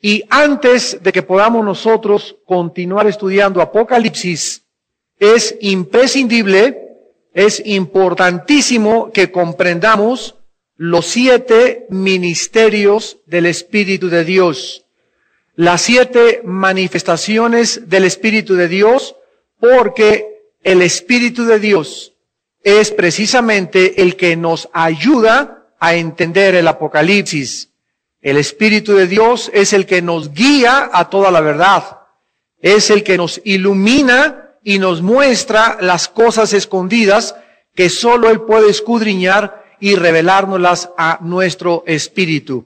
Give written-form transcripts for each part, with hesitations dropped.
Y antes de que podamos nosotros continuar estudiando Apocalipsis, es imprescindible, es importantísimo que comprendamos los 7 ministerios del Espíritu de Dios, las 7 manifestaciones del Espíritu de Dios, porque el Espíritu de Dios es precisamente el que nos ayuda a entender el Apocalipsis. El Espíritu de Dios es el que nos guía a toda la verdad. Es el que nos ilumina y nos muestra las cosas escondidas que solo Él puede escudriñar y revelárnoslas a nuestro espíritu.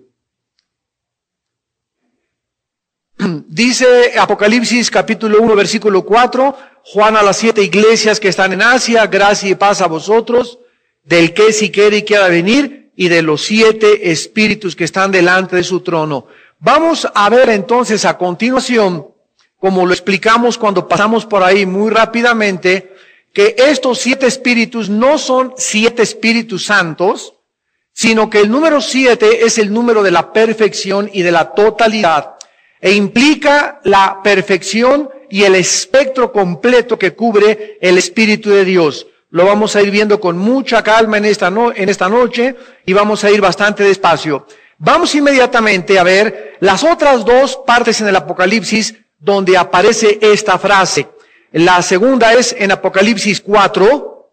Dice Apocalipsis capítulo 1 versículo 4, Juan a las 7 iglesias que están en Asia, gracia y paz a vosotros, del que si quiere y quiera venir, y de los 7 espíritus que están delante de su trono. Vamos a ver entonces a continuación, como lo explicamos cuando pasamos por ahí muy rápidamente, que estos 7 espíritus no son 7 espíritus santos, sino que el número 7 es el número de la perfección y de la totalidad, e implica la perfección y el espectro completo que cubre el Espíritu de Dios. Lo vamos a ir viendo con mucha calma en esta noche y vamos a ir bastante despacio. Vamos inmediatamente a ver las otras 2 partes en el Apocalipsis donde aparece esta frase. La segunda es en Apocalipsis 4,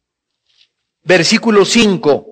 versículo 5.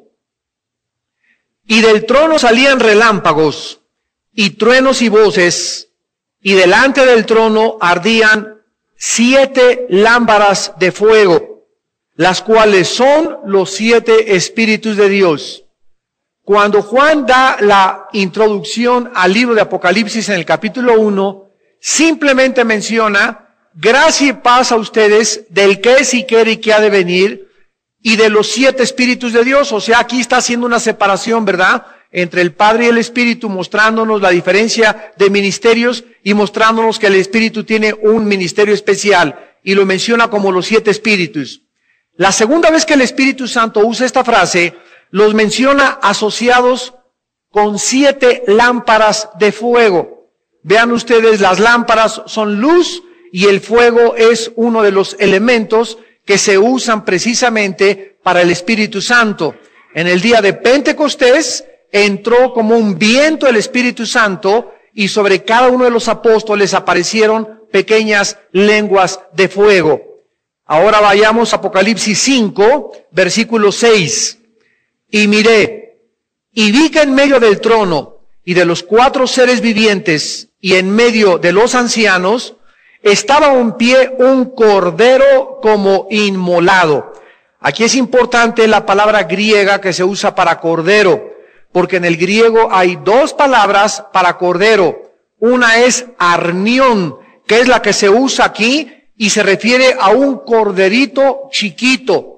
Y del trono salían relámpagos y truenos y voces, y delante del trono ardían 7 lámparas de fuego, las cuales son los 7 espíritus de Dios. Cuando Juan da la introducción al libro de Apocalipsis en el capítulo 1, simplemente menciona, gracia y paz a ustedes del que es y quiere y que ha de venir, y de los 7 espíritus de Dios. O sea, aquí está haciendo una separación, ¿verdad?, entre el Padre y el Espíritu, mostrándonos la diferencia de ministerios y mostrándonos que el Espíritu tiene un ministerio especial, y lo menciona como los 7 espíritus. La segunda vez que el Espíritu Santo usa esta frase, los menciona asociados con 7 lámparas de fuego. Vean ustedes, las lámparas son luz y el fuego es uno de los elementos que se usan precisamente para el Espíritu Santo. En el día de Pentecostés entró como un viento el Espíritu Santo y sobre cada uno de los apóstoles aparecieron pequeñas lenguas de fuego. Ahora vayamos a Apocalipsis 5, versículo 6. Y miré, y vi que en medio del trono y de los 4 seres vivientes y en medio de los ancianos estaba en pie un cordero como inmolado. Aquí es importante la palabra griega que se usa para cordero, porque en el griego hay 2 palabras para cordero. Una es arnión, que es la que se usa aquí y se refiere a un corderito chiquito,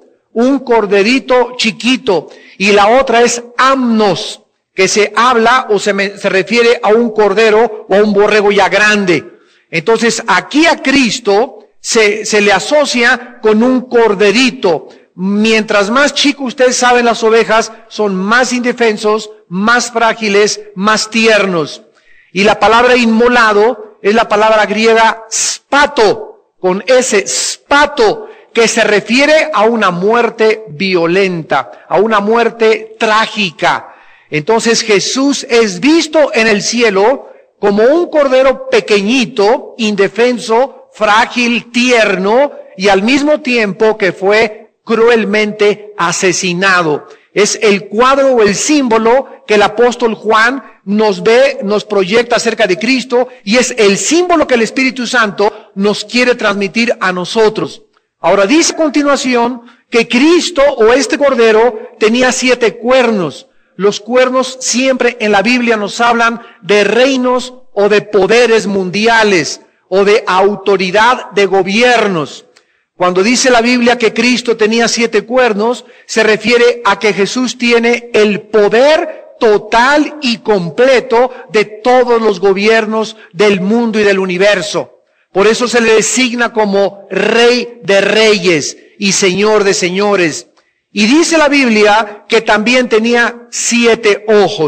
y la otra es amnos, que se habla o se refiere a un cordero o a un borrego ya grande. Entonces aquí a Cristo se le asocia con un corderito. Mientras más chico, ustedes saben, las ovejas son más indefensos, más frágiles, más tiernos. Y la palabra inmolado es la palabra griega spato, con ese spato, que se refiere a una muerte violenta, a una muerte trágica. Entonces Jesús es visto en el cielo como un cordero pequeñito, indefenso, frágil, tierno, y al mismo tiempo que fue cruelmente asesinado. Es el cuadro o el símbolo que el apóstol Juan nos proyecta acerca de Cristo, y es el símbolo que el Espíritu Santo nos quiere transmitir a nosotros. Ahora dice a continuación que Cristo o este cordero tenía 7 cuernos. Los cuernos siempre en la Biblia nos hablan de reinos o de poderes mundiales o de autoridad de gobiernos. Cuando dice la Biblia que Cristo tenía 7 cuernos, se refiere a que Jesús tiene el poder total y completo de todos los gobiernos del mundo y del universo. Por eso se le designa como Rey de Reyes y Señor de Señores. Y dice la Biblia que también tenía 7 ojos.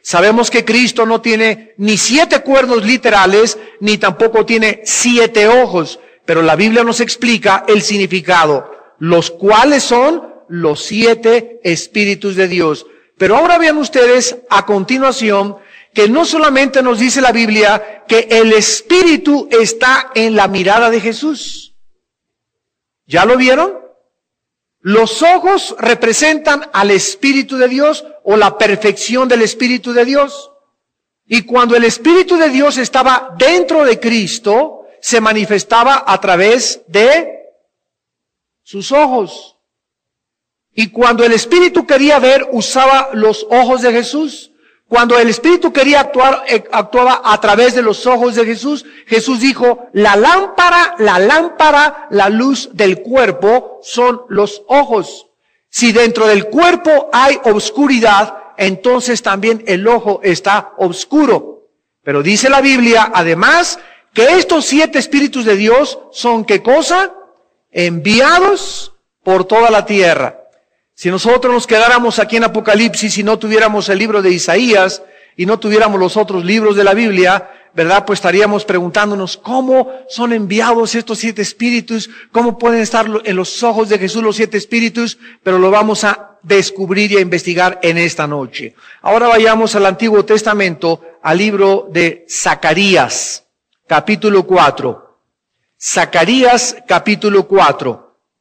Sabemos que Cristo no tiene ni 7 cuernos literales, ni tampoco tiene 7 ojos, pero la Biblia nos explica el significado, los cuales son los 7 espíritus de Dios. Pero ahora vean ustedes a continuación que no solamente nos dice la Biblia que el espíritu está en la mirada de Jesús. ¿Ya lo vieron? Los ojos representan al Espíritu de Dios o la perfección del Espíritu de Dios. Y cuando el Espíritu de Dios estaba dentro de Cristo, se manifestaba a través de sus ojos. Y cuando el Espíritu quería ver, usaba los ojos de Jesús. Cuando el Espíritu quería actuar, actuaba a través de los ojos de Jesús. Jesús dijo, la lámpara, la luz del cuerpo son los ojos. Si dentro del cuerpo hay obscuridad, entonces también el ojo está oscuro. Pero dice la Biblia, además, que estos 7 espíritus de Dios son, ¿qué cosa? Enviados por toda la tierra. Si nosotros nos quedáramos aquí en Apocalipsis y no tuviéramos el libro de Isaías y no tuviéramos los otros libros de la Biblia, ¿verdad? Pues estaríamos preguntándonos cómo son enviados estos 7 espíritus, cómo pueden estar en los ojos de Jesús los 7 espíritus, pero lo vamos a descubrir y a investigar en esta noche. Ahora vayamos al Antiguo Testamento, al libro de Zacarías, capítulo 4. Zacarías, capítulo 4.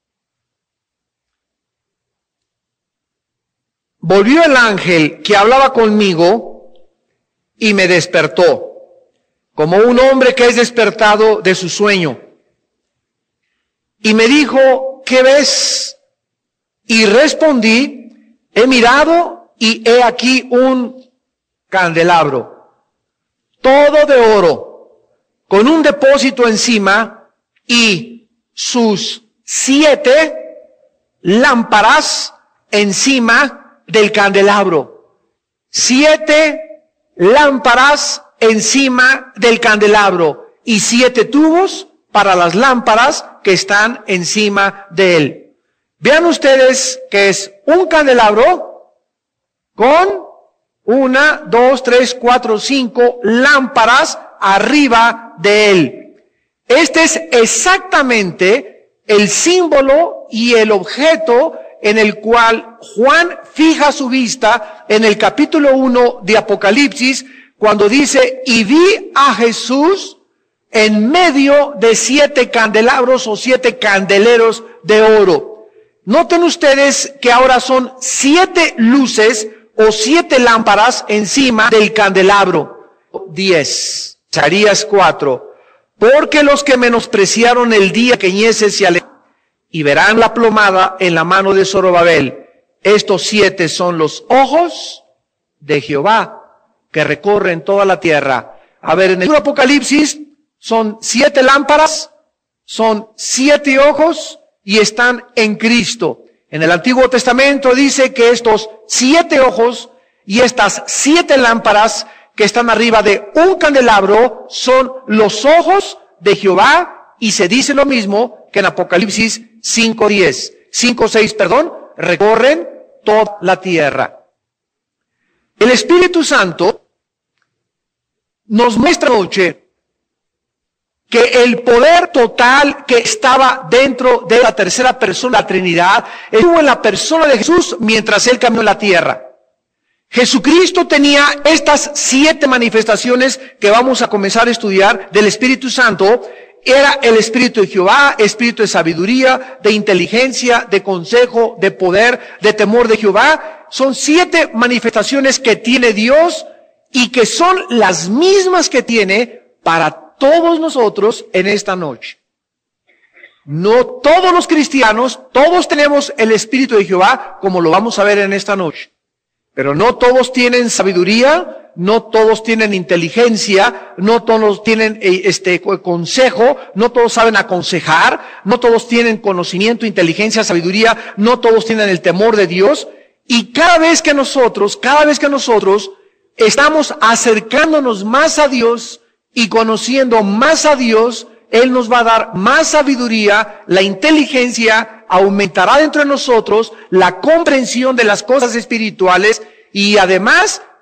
Volvió el ángel que hablaba conmigo y me despertó, como un hombre que es despertado de su sueño. Y me dijo, ¿qué ves? Y respondí, he mirado y he aquí un candelabro, todo de oro, con un depósito encima y sus 7 lámparas encima del candelabro. 7 lámparas encima del candelabro y 7 tubos para las lámparas que están encima de él. Vean ustedes que es un candelabro con 1, 2, 3, 4, 5 lámparas arriba de él. Este es exactamente el símbolo y el objeto en el cual Juan fija su vista en el capítulo 1 de Apocalipsis, cuando dice, y vi a Jesús en medio de 7 candelabros o 7 candeleros de oro. Noten ustedes que ahora son 7 luces o 7 lámparas encima del candelabro. 10. Zacarías 4. Porque los que menospreciaron el día pequeñeces se alejaron, y verán la plomada en la mano de Zorobabel. Estos 7 son los ojos de Jehová que recorren toda la tierra. A ver, en el Apocalipsis son 7 lámparas, son 7 ojos y están en Cristo. En el Antiguo Testamento dice que estos 7 ojos y estas 7 lámparas que están arriba de un candelabro son los ojos de Jehová, y se dice lo mismo que en Apocalipsis 5:6, recorren toda la tierra. El Espíritu Santo nos muestra anoche que el poder total que estaba dentro de la tercera persona de la Trinidad estuvo en la persona de Jesús mientras Él caminó en la tierra. Jesucristo tenía estas 7 manifestaciones que vamos a comenzar a estudiar del Espíritu Santo. Era el Espíritu de Jehová, Espíritu de sabiduría, de inteligencia, de consejo, de poder, de temor de Jehová. Son 7 manifestaciones que tiene Dios y que son las mismas que tiene para todos nosotros en esta noche. No todos los cristianos, todos tenemos el Espíritu de Jehová, como lo vamos a ver en esta noche. Pero no todos tienen sabiduría, no todos tienen inteligencia, no todos tienen consejo, no todos saben aconsejar, no todos tienen conocimiento, inteligencia, sabiduría, no todos tienen el temor de Dios. Y cada vez que nosotros estamos acercándonos más a Dios y conociendo más a Dios, Él nos va a dar más sabiduría, la inteligencia aumentará dentro de nosotros, la comprensión de las cosas espirituales, y además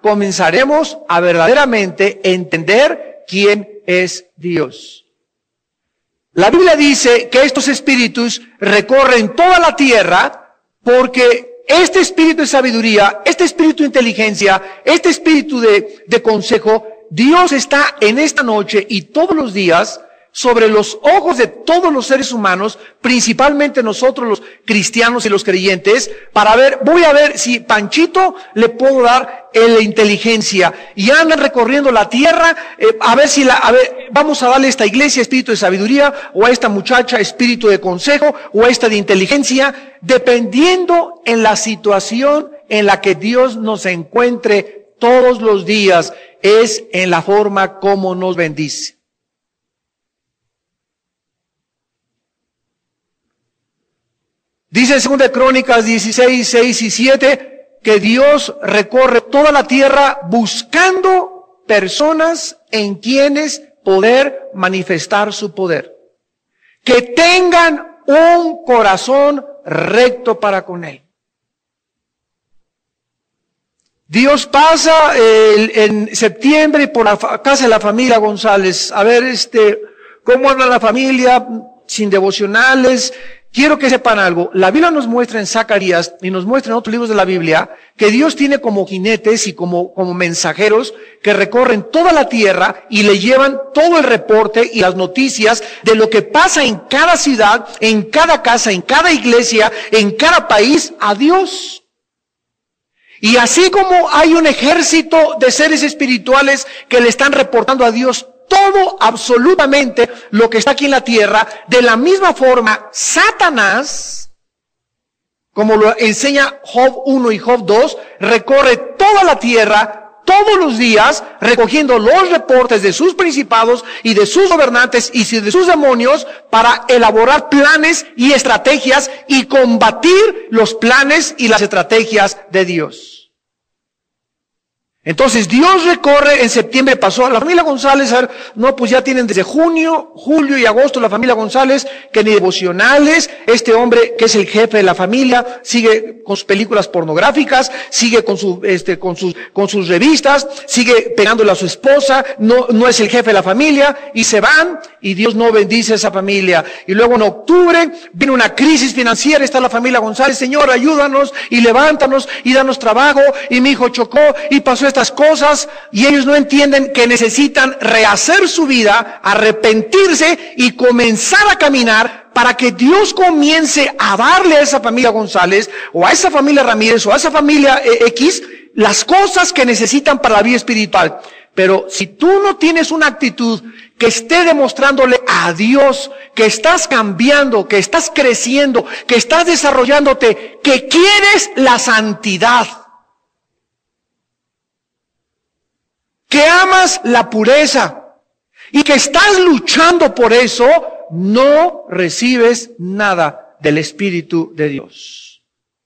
comenzaremos a verdaderamente entender quién es Dios. La Biblia dice que estos espíritus recorren toda la tierra porque este espíritu de sabiduría, este espíritu de inteligencia, este espíritu de consejo, Dios está en esta noche y todos los días sobre los ojos de todos los seres humanos, principalmente nosotros los cristianos y los creyentes, para ver, voy a ver si Panchito le puedo dar la inteligencia, y andan recorriendo la tierra, vamos a darle a esta iglesia espíritu de sabiduría, o a esta muchacha espíritu de consejo, o a esta de inteligencia, dependiendo en la situación en la que Dios nos encuentre todos los días, es en la forma como nos bendice. Dice en 2 Crónicas 16, 6 y 7 que Dios recorre toda la tierra buscando personas en quienes poder manifestar su poder. Que tengan un corazón recto para con Él. Dios pasa en septiembre por la casa de la familia González. A ver, cómo anda la familia sin devocionales. Quiero que sepan algo. La Biblia nos muestra en Zacarías y nos muestra en otros libros de la Biblia que Dios tiene como jinetes y como mensajeros que recorren toda la tierra y le llevan todo el reporte y las noticias de lo que pasa en cada ciudad, en cada casa, en cada iglesia, en cada país a Dios. Y así como hay un ejército de seres espirituales que le están reportando a Dios todo, absolutamente, lo que está aquí en la tierra, de la misma forma, Satanás, como lo enseña Job 1 y Job 2, recorre toda la tierra, todos los días, recogiendo los reportes de sus principados y de sus gobernantes y de sus demonios para elaborar planes y estrategias y combatir los planes y las estrategias de Dios. Entonces Dios recorre, en septiembre pasó a la familia González, pues ya tienen desde junio, julio y agosto la familia González, que ni devocionales, este hombre que es el jefe de la familia, sigue con sus películas pornográficas, sigue con sus revistas, sigue pegándole a su esposa, no es el jefe de la familia, y se van, y Dios no bendice a esa familia. Y luego en octubre viene una crisis financiera, está la familia González, Señor, ayúdanos, y levántanos, y danos trabajo, y mi hijo chocó, y pasó estas cosas, y ellos no entienden que necesitan rehacer su vida, arrepentirse y comenzar a caminar para que Dios comience a darle a esa familia González o a esa familia Ramírez o a esa familia X las cosas que necesitan para la vida espiritual. Pero si tú no tienes una actitud que esté demostrándole a Dios que estás cambiando, que estás creciendo, que estás desarrollándote, que quieres la santidad, que amas la pureza y que estás luchando por eso, no recibes nada del Espíritu de Dios.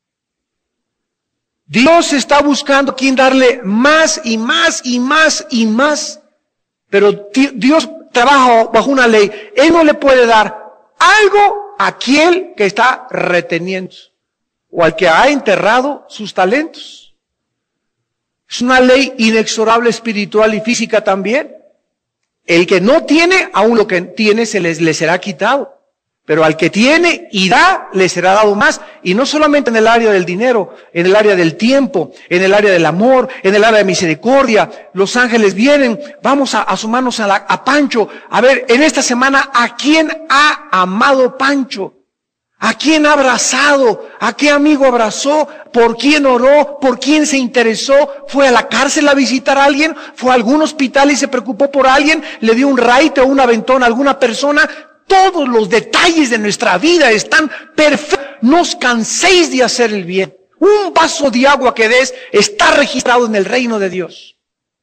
Dios está buscando quien darle más y más y más y más, pero Dios trabaja bajo una ley. Él no le puede dar algo a aquel que está reteniendo o al que ha enterrado sus talentos. Es una ley inexorable espiritual y física también. El que no tiene, aún lo que tiene le será quitado. Pero al que tiene y da, le será dado más. Y no solamente en el área del dinero, en el área del tiempo, en el área del amor, en el área de misericordia. Los ángeles vienen, vamos a sumarnos a Pancho. A ver, en esta semana, ¿a quién ha amado Pancho? ¿A quién ha abrazado? ¿A qué amigo abrazó? ¿Por quién oró? ¿Por quién se interesó? ¿Fue a la cárcel a visitar a alguien? ¿Fue a algún hospital y se preocupó por alguien? ¿Le dio un raite o un aventón a alguna persona? Todos los detalles de nuestra vida están perfectos. No os canséis de hacer el bien. Un vaso de agua que des está registrado en el reino de Dios.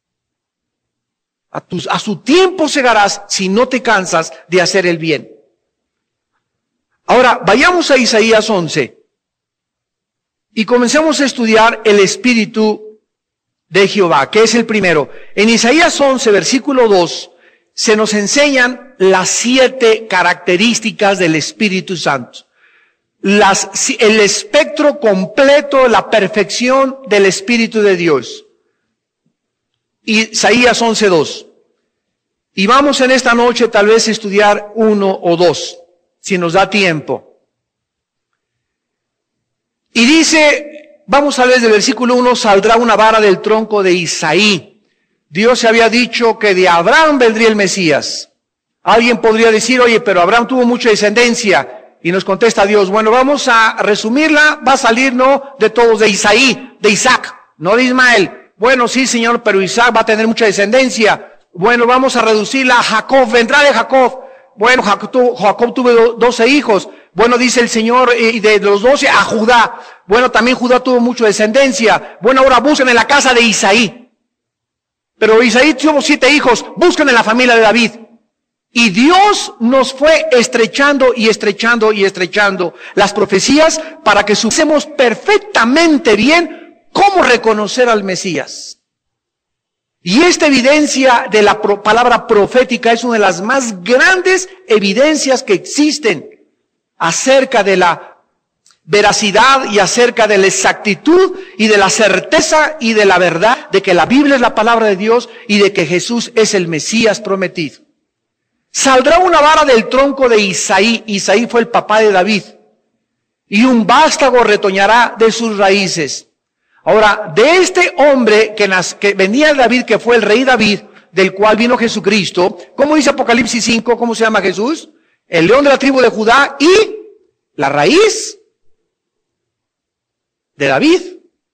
A su tiempo segarás si no te cansas de hacer el bien. Ahora, vayamos a Isaías 11 y comencemos a estudiar el Espíritu de Jehová, que es el primero. En Isaías 11, versículo 2, se nos enseñan las 7 características del Espíritu Santo. El espectro completo, la perfección del Espíritu de Dios. Isaías 11:2. Y vamos en esta noche tal vez a estudiar uno o dos, si nos da tiempo. Y dice, vamos a ver desde el versículo 1, saldrá una vara del tronco de Isaí. Dios se había dicho que de Abraham vendría el Mesías. Alguien podría decir, oye, pero Abraham tuvo mucha descendencia. Y nos contesta Dios, bueno, vamos a resumirla, va a salir, no de todos, de Isaí, de Isaac, no de Ismael. Bueno, sí, Señor, pero Isaac va a tener mucha descendencia. Bueno, vamos a reducirla a Jacob, vendrá de Jacob. Bueno, Jacob tuvo 12 hijos. Bueno, dice el Señor, y de los 12 a Judá. Bueno, también Judá tuvo mucha descendencia. Bueno, ahora busquen en la casa de Isaí. Pero Isaí tuvo 7 hijos, busquen en la familia de David. Y Dios nos fue estrechando y estrechando y estrechando las profecías para que supiésemos perfectamente bien cómo reconocer al Mesías. Y esta evidencia de la palabra profética es una de las más grandes evidencias que existen acerca de la veracidad y acerca de la exactitud y de la certeza y de la verdad de que la Biblia es la palabra de Dios y de que Jesús es el Mesías prometido. Saldrá una vara del tronco de Isaí. Isaí fue el papá de David. Y un vástago retoñará de sus raíces. Ahora, de este hombre que venía de David, que fue el rey David, del cual vino Jesucristo, ¿cómo dice Apocalipsis 5? ¿Cómo se llama Jesús? El león de la tribu de Judá y la raíz de David.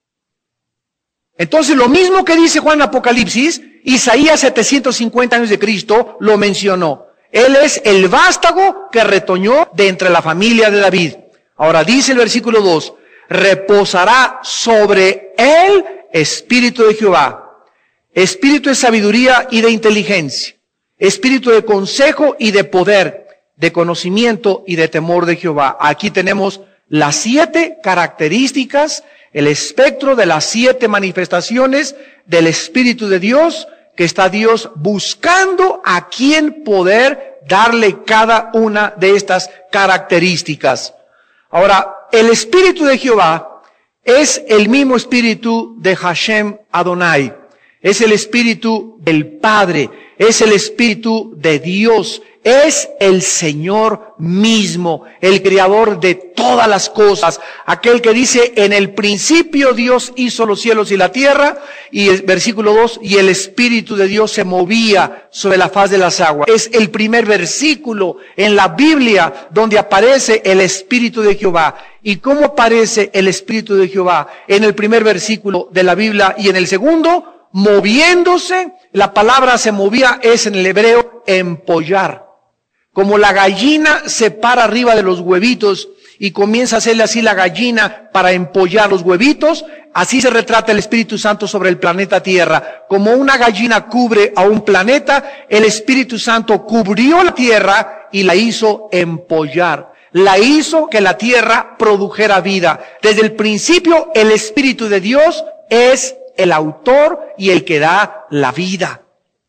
Entonces, lo mismo que dice Juan Apocalipsis, Isaías 750 años de Cristo lo mencionó. Él es el vástago que retoñó de entre la familia de David. Ahora dice el versículo 2, reposará sobre él espíritu de Jehová, espíritu de sabiduría y de inteligencia, espíritu de consejo y de poder, de conocimiento y de temor de Jehová. Aquí tenemos las 7 características, el espectro de las 7 manifestaciones del Espíritu de Dios, que está Dios buscando a quien poder darle cada una de estas características. Ahora, el Espíritu de Jehová es el mismo Espíritu de Hashem Adonai. Es el Espíritu del Padre. Es el Espíritu de Dios. Es el Señor mismo, el Creador de todas las cosas. Aquel que dice, en el principio Dios hizo los cielos y la tierra. Y el versículo 2, y el Espíritu de Dios se movía sobre la faz de las aguas. Es el primer versículo en la Biblia donde aparece el Espíritu de Jehová. ¿Y cómo aparece el Espíritu de Jehová? En el primer versículo de la Biblia y en el segundo, moviéndose. La palabra se movía es en el hebreo empollar. Como la gallina se para arriba de los huevitos y comienza a hacerle así la gallina para empollar los huevitos, así se retrata el Espíritu Santo sobre el planeta Tierra. Como una gallina cubre a un planeta, el Espíritu Santo cubrió la Tierra y la hizo empollar. La hizo que la Tierra produjera vida. Desde el principio, el Espíritu de Dios es el autor y el que da la vida.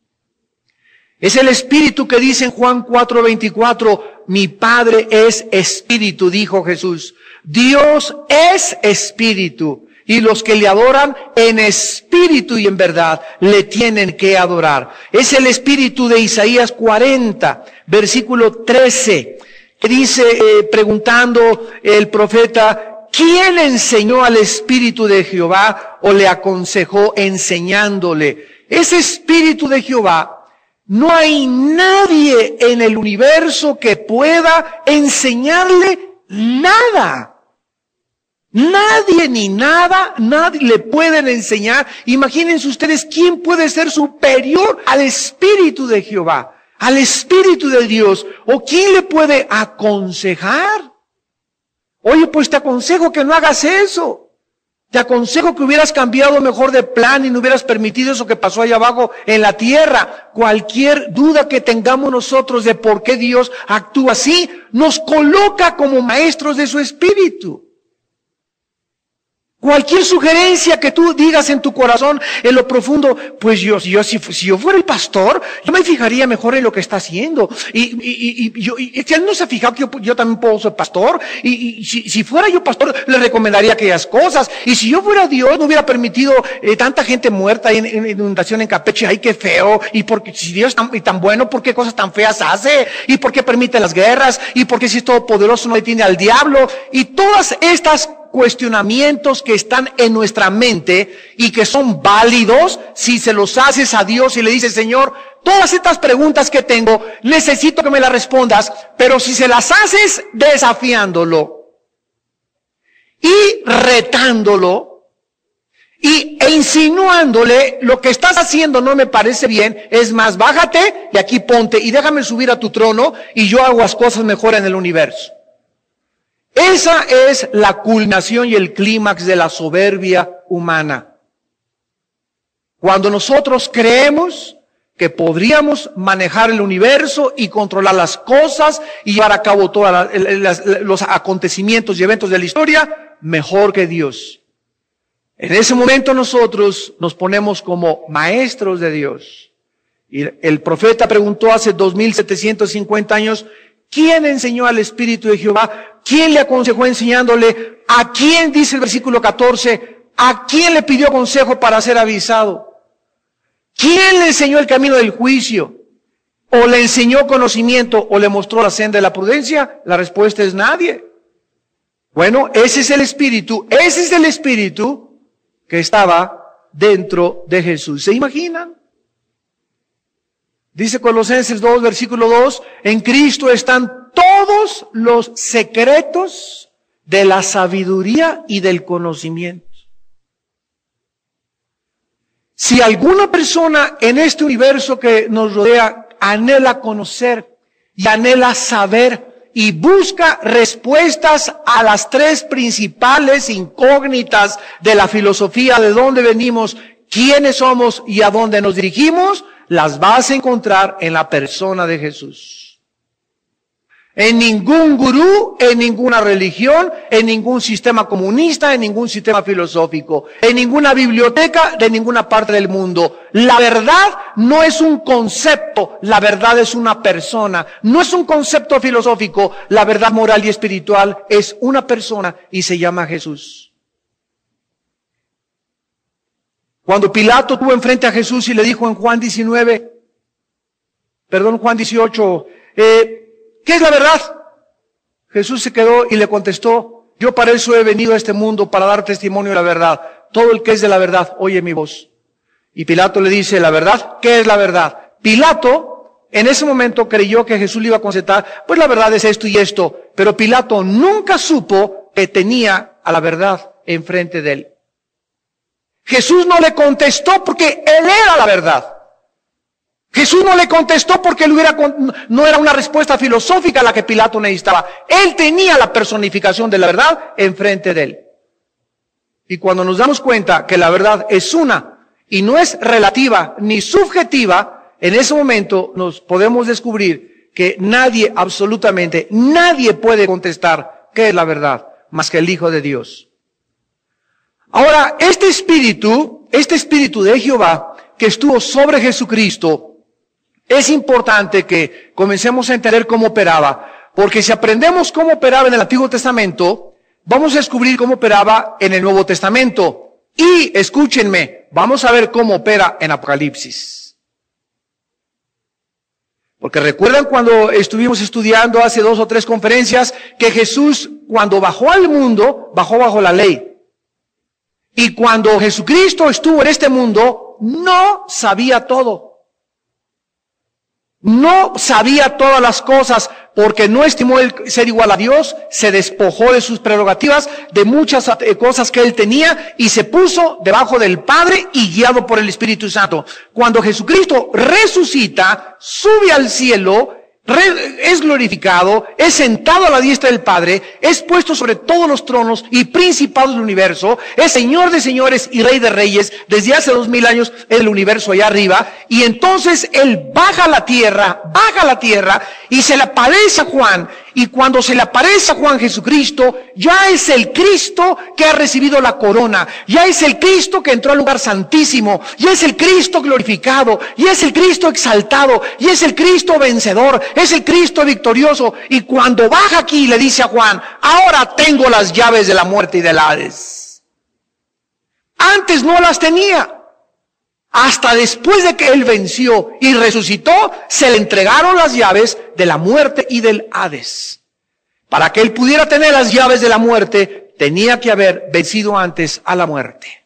Es el Espíritu que dice en Juan 4:24, mi Padre es Espíritu, dijo Jesús. Dios es Espíritu, y los que le adoran en espíritu y en verdad le tienen que adorar. Es el Espíritu de Isaías 40, versículo 13, que dice, preguntando el profeta, ¿quién enseñó al Espíritu de Jehová o le aconsejó enseñándole? Ese Espíritu de Jehová, no hay nadie en el universo que pueda enseñarle nada. Nadie ni nada, nadie le pueden enseñar. Imagínense ustedes quién puede ser superior al Espíritu de Jehová, al Espíritu de Dios, o quién le puede aconsejar. Oye, pues te aconsejo que no hagas eso. Te aconsejo que hubieras cambiado mejor de plan y no hubieras permitido eso que pasó allá abajo en la tierra. Cualquier duda que tengamos nosotros de por qué Dios actúa así, nos coloca como maestros de su Espíritu. Cualquier sugerencia que tú digas en tu corazón, en lo profundo, pues si yo fuera el pastor, yo me fijaría mejor en lo que está haciendo. Y él no se ha fijado que yo también puedo ser pastor. Y si fuera yo pastor, le recomendaría aquellas cosas. Y si yo fuera Dios, no hubiera permitido tanta gente muerta en inundación en Campeche. Ay, qué feo. Y porque si Dios es tan bueno, ¿por qué cosas tan feas hace? ¿Y por qué permite las guerras? ¿Y por qué si es todopoderoso no detiene al diablo? Y todas estas cuestionamientos que están en nuestra mente y que son válidos si se los haces a Dios y le dices, Señor, todas estas preguntas que tengo, necesito que me las respondas, pero si se las haces desafiándolo y retándolo e insinuándole, lo que estás haciendo no me parece bien, es más, bájate y aquí ponte y déjame subir a tu trono y yo hago las cosas mejor en el universo. Esa es la culminación y el clímax de la soberbia humana. Cuando nosotros creemos que podríamos manejar el universo y controlar las cosas y llevar a cabo todos los acontecimientos y eventos de la historia, mejor que Dios. En ese momento nosotros nos ponemos como maestros de Dios. Y el profeta preguntó hace 2750 años, ¿quién enseñó al Espíritu de Jehová? ¿Quién le aconsejó enseñándole? ¿A quién, dice el versículo 14, a quién le pidió consejo para ser avisado? ¿Quién le enseñó el camino del juicio? ¿O le enseñó conocimiento? ¿O le mostró la senda de la prudencia? La respuesta es nadie. Bueno, ese es el Espíritu que estaba dentro de Jesús. ¿Se imaginan? Dice Colosenses 2, versículo 2, en Cristo están todos los secretos de la sabiduría y del conocimiento. Si alguna persona en este universo que nos rodea anhela conocer y anhela saber y busca respuestas a las tres principales incógnitas de la filosofía, de dónde venimos, quiénes somos y a dónde nos dirigimos, las vas a encontrar en la persona de Jesús. En ningún gurú, en ninguna religión, en ningún sistema comunista, en ningún sistema filosófico, en ninguna biblioteca de ninguna parte del mundo. La verdad no es un concepto, la verdad es una persona. No es un concepto filosófico, la verdad moral y espiritual es una persona y se llama Jesús. Cuando Pilato tuvo enfrente a Jesús y le dijo en Juan 18, ¿qué es la verdad? Jesús se quedó y le contestó, yo para eso he venido a este mundo, para dar testimonio de la verdad. Todo el que es de la verdad, oye mi voz. Y Pilato le dice, ¿la verdad? ¿Qué es la verdad? Pilato, en ese momento creyó que Jesús le iba a contestar, pues la verdad es esto y esto. Pero Pilato nunca supo que tenía a la verdad enfrente de él. Jesús no le contestó porque él era la verdad. Jesús no le contestó porque no era una respuesta filosófica la que Pilato necesitaba. Él tenía la personificación de la verdad enfrente de él. Y cuando nos damos cuenta que la verdad es una y no es relativa ni subjetiva, en ese momento nos podemos descubrir que nadie, absolutamente nadie puede contestar qué es la verdad más que el Hijo de Dios. Ahora, este espíritu de Jehová que estuvo sobre Jesucristo, es importante que comencemos a entender cómo operaba, porque si aprendemos cómo operaba en el Antiguo Testamento, vamos a descubrir cómo operaba en el Nuevo Testamento. Y, escúchenme, vamos a ver cómo opera en Apocalipsis. Porque recuerdan cuando estuvimos estudiando hace 2 o 3 conferencias, que Jesús, cuando bajó al mundo, bajó bajo la ley. Y cuando Jesucristo estuvo en este mundo, no sabía todo. No sabía todas las cosas porque no estimó el ser igual a Dios, se despojó de sus prerrogativas, de muchas cosas que él tenía y se puso debajo del Padre y guiado por el Espíritu Santo. Cuando Jesucristo resucita, sube al cielo, es glorificado, es sentado a la diestra del Padre, es puesto sobre todos los tronos y principados del universo, es Señor de señores y Rey de reyes desde hace 2000 años en el universo allá arriba, y entonces Él baja a la tierra y se le aparece a Juan. Y cuando se le aparece a Juan Jesucristo, ya es el Cristo que ha recibido la corona, ya es el Cristo que entró al lugar santísimo, ya es el Cristo glorificado, ya es el Cristo exaltado, ya es el Cristo vencedor, es el Cristo victorioso. Y cuando baja aquí le dice a Juan, ahora tengo las llaves de la muerte y del Hades. Antes no las tenía. Hasta después de que él venció y resucitó, se le entregaron las llaves de la muerte y del Hades. Para que él pudiera tener las llaves de la muerte, tenía que haber vencido antes a la muerte.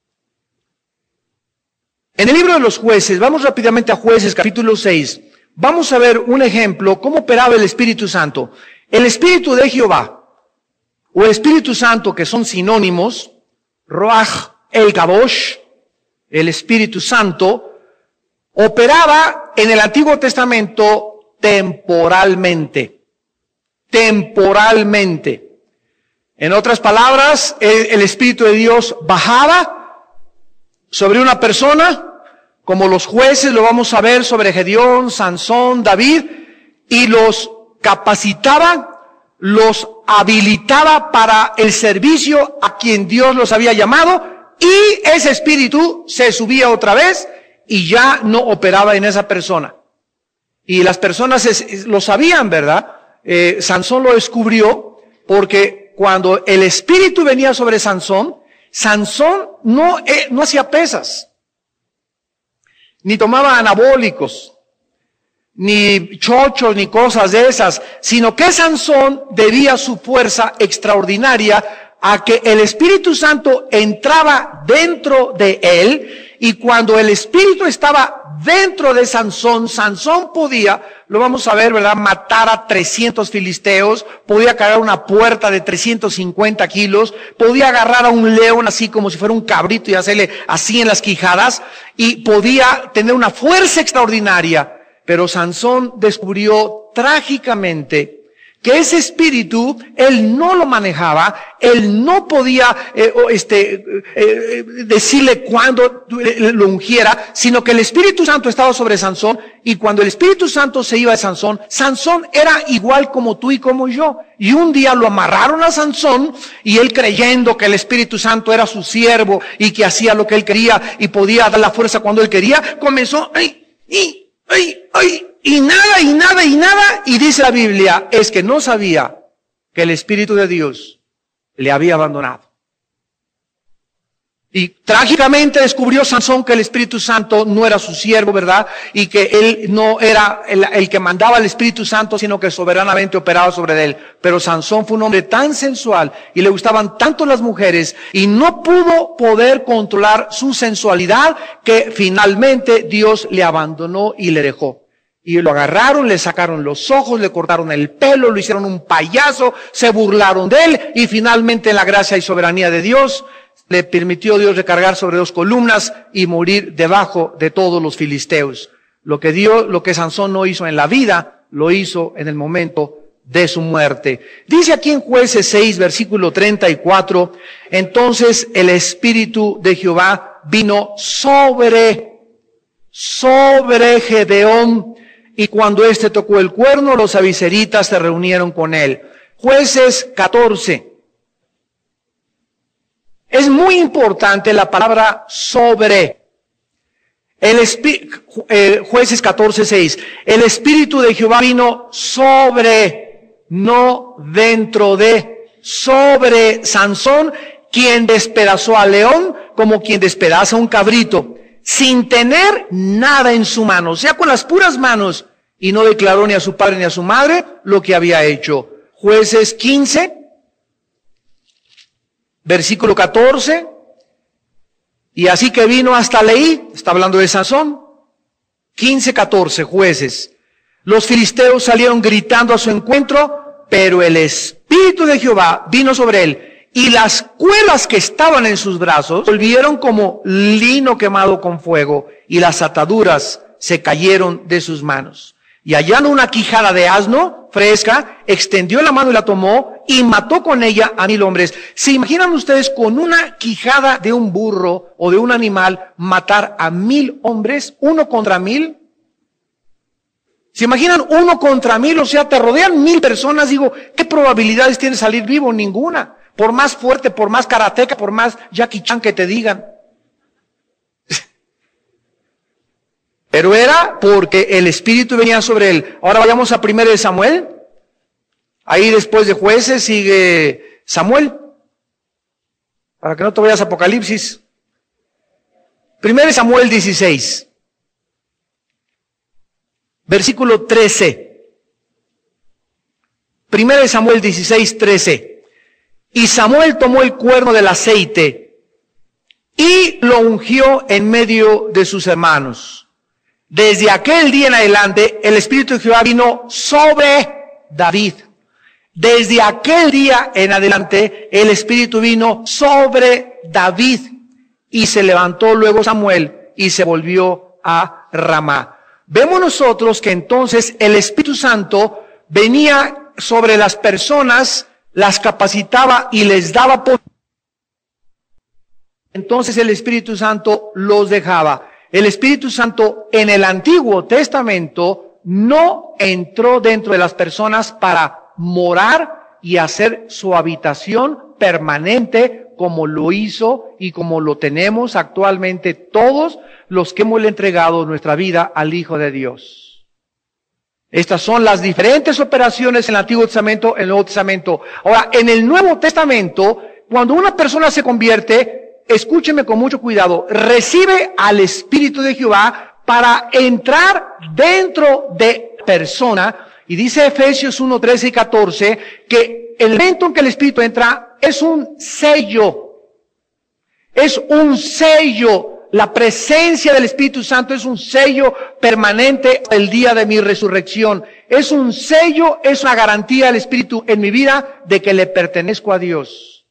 En el libro de los Jueces, vamos rápidamente a Jueces capítulo 6, vamos a ver un ejemplo, cómo operaba el Espíritu Santo. El Espíritu de Jehová, o el Espíritu Santo, que son sinónimos, Ruach el Kadosh, el Espíritu Santo, operaba en el Antiguo Testamento temporalmente. Temporalmente. En otras palabras, el Espíritu de Dios bajaba sobre una persona, como los jueces lo vamos a ver sobre Gedeón, Sansón, David, y los capacitaba, los habilitaba para el servicio a quien Dios los había llamado. Y ese espíritu se subía otra vez y ya no operaba en esa persona. Y las personas lo sabían, ¿verdad? Sansón lo descubrió porque cuando el espíritu venía sobre Sansón, Sansón no hacía pesas, ni tomaba anabólicos, ni chochos, ni cosas de esas, sino que Sansón debía su fuerza extraordinaria a que el Espíritu Santo entraba dentro de él, y cuando el Espíritu estaba dentro de Sansón, Sansón podía, lo vamos a ver, ¿verdad?, matar a 300 filisteos, podía cargar una puerta de 350 kilos, podía agarrar a un león así como si fuera un cabrito y hacerle así en las quijadas, y podía tener una fuerza extraordinaria. Pero Sansón descubrió trágicamente que ese espíritu, él no lo manejaba, él no podía decirle cuándo lo ungiera, sino que el Espíritu Santo estaba sobre Sansón, y cuando el Espíritu Santo se iba de Sansón, Sansón era igual como tú y como yo. Y un día lo amarraron a Sansón, y él, creyendo que el Espíritu Santo era su siervo y que hacía lo que él quería y podía dar la fuerza cuando él quería, comenzó y nada, y dice la Biblia, es que no sabía que el Espíritu de Dios le había abandonado. Y trágicamente descubrió Sansón que el Espíritu Santo no era su siervo, ¿verdad? Y que él no era el que mandaba al Espíritu Santo, sino que soberanamente operaba sobre él. Pero Sansón fue un hombre tan sensual y le gustaban tanto las mujeres, y no pudo poder controlar su sensualidad, que finalmente Dios le abandonó y le dejó. Y lo agarraron, le sacaron los ojos, le cortaron el pelo, lo hicieron un payaso, se burlaron de él, y finalmente, en la gracia y soberanía de Dios, le permitió Dios recargar sobre 2 columnas y morir debajo de todos los filisteos. Lo que Sansón no hizo en la vida, lo hizo en el momento de su muerte. Dice aquí en Jueces 6, versículo 34, entonces el Espíritu de Jehová vino sobre Gedeón, y cuando éste tocó el cuerno, los abiezritas se reunieron con él. Jueces 14. Es muy importante la palabra sobre. Jueces 14:6. El Espíritu de Jehová vino sobre, no dentro de, sobre Sansón, quien despedazó al león como quien despedaza un cabrito, sin tener nada en su mano, o sea, con las puras manos, y no declaró ni a su padre ni a su madre lo que había hecho. Jueces 15, versículo 14, y así que vino hasta Leí, está hablando de Sansón, 15:14, Jueces. Los filisteos salieron gritando a su encuentro, pero el Espíritu de Jehová vino sobre él, y las cuerdas que estaban en sus brazos volvieron como lino quemado con fuego, y las ataduras se cayeron de sus manos. Y hallando una quijada de asno fresca, extendió la mano y la tomó, y mató con ella a 1000 hombres. ¿Se imaginan ustedes con una quijada de un burro o de un animal matar a 1000 hombres, 1 contra 1000? ¿Se imaginan 1 contra 1000? O sea, te rodean 1000 personas. Digo, ¿qué probabilidades tienes de salir vivo? Ninguna. Por más fuerte, por más karateca, por más Jackie Chan que te digan. Pero era porque el Espíritu venía sobre él. Ahora vayamos a 1 Samuel. Ahí después de Jueces sigue Samuel. Para que no te vayas a Apocalipsis. 1 Samuel 16. Versículo 13. 1 Samuel 16, 13. Y Samuel tomó el cuerno del aceite y lo ungió en medio de sus hermanos. Desde aquel día en adelante, el Espíritu de Jehová vino sobre David. Desde aquel día en adelante, el Espíritu vino sobre David. Y se levantó luego Samuel y se volvió a Ramá. Vemos nosotros que entonces el Espíritu Santo venía sobre las personas, las capacitaba y les daba poder. Entonces el Espíritu Santo los dejaba. El Espíritu Santo en el Antiguo Testamento no entró dentro de las personas para morar y hacer su habitación permanente como lo hizo y como lo tenemos actualmente todos los que hemos entregado nuestra vida al Hijo de Dios. Estas son las diferentes operaciones en el Antiguo Testamento, en el Nuevo Testamento. Ahora, en el Nuevo Testamento, cuando una persona se convierte, escúcheme con mucho cuidado, recibe al Espíritu de Jehová para entrar dentro de persona. Y dice Efesios 1, 13 y 14 que el momento en que el Espíritu entra es un sello. Es un sello. La presencia del Espíritu Santo es un sello permanente el día de mi resurrección. Es un sello, es una garantía del Espíritu en mi vida de que le pertenezco a Dios.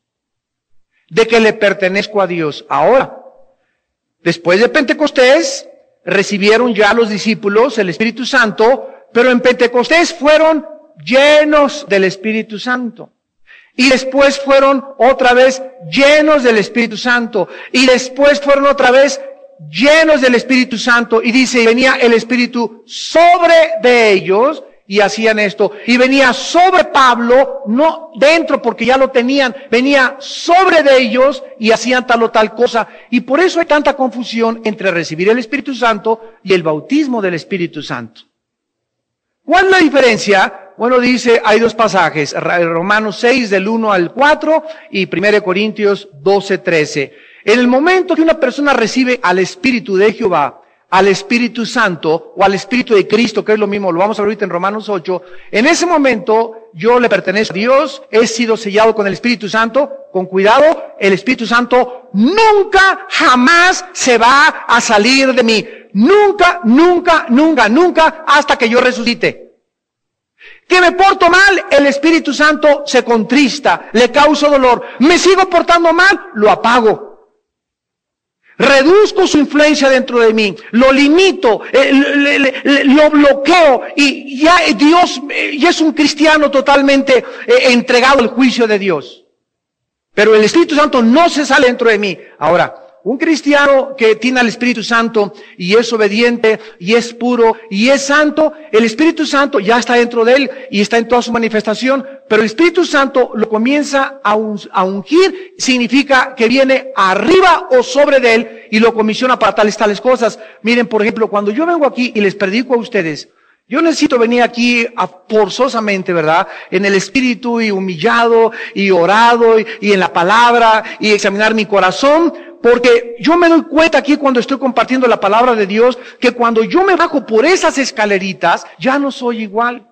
De que le pertenezco a Dios. Ahora, después de Pentecostés, recibieron ya los discípulos el Espíritu Santo, pero en Pentecostés fueron llenos del Espíritu Santo. Y después fueron otra vez llenos del Espíritu Santo. Y después fueron otra vez llenos del Espíritu Santo. Y dice, y venía el Espíritu sobre de ellos y hacían esto. Y venía sobre Pablo, no dentro porque ya lo tenían, venía sobre de ellos y hacían tal o tal cosa. Y por eso hay tanta confusión entre recibir el Espíritu Santo y el bautismo del Espíritu Santo. ¿Cuál es la diferencia? Bueno, dice, hay 2 pasajes, Romanos 6 del 1 al 4 y 1 Corintios 12, 13. En el momento que una persona recibe al Espíritu de Jehová, al Espíritu Santo o al Espíritu de Cristo, que es lo mismo, lo vamos a ver ahorita en Romanos 8, en ese momento yo le pertenezco a Dios, he sido sellado con el Espíritu Santo, con cuidado, el Espíritu Santo nunca, jamás se va a salir de mí. Nunca, nunca, nunca, nunca, hasta que yo resucite. Que me porto mal, el Espíritu Santo se contrista, le causo dolor. Me sigo portando mal, lo apago. Reduzco su influencia dentro de mí, lo limito, lo bloqueo y ya Dios ya es un cristiano totalmente entregado al juicio de Dios. Pero el Espíritu Santo no se sale dentro de mí. Ahora, un cristiano que tiene al Espíritu Santo y es obediente y es puro y es santo, el Espíritu Santo ya está dentro de él y está en toda su manifestación, pero el Espíritu Santo lo comienza a ungir, significa que viene arriba o sobre de él y lo comisiona para tales cosas. Miren, por ejemplo, cuando yo vengo aquí y les predico a ustedes, yo necesito venir aquí forzosamente, ¿verdad? En el Espíritu y humillado y orado y en la palabra y examinar mi corazón. Porque yo me doy cuenta aquí cuando estoy compartiendo la palabra de Dios, que cuando yo me bajo por esas escaleritas, ya no soy igual.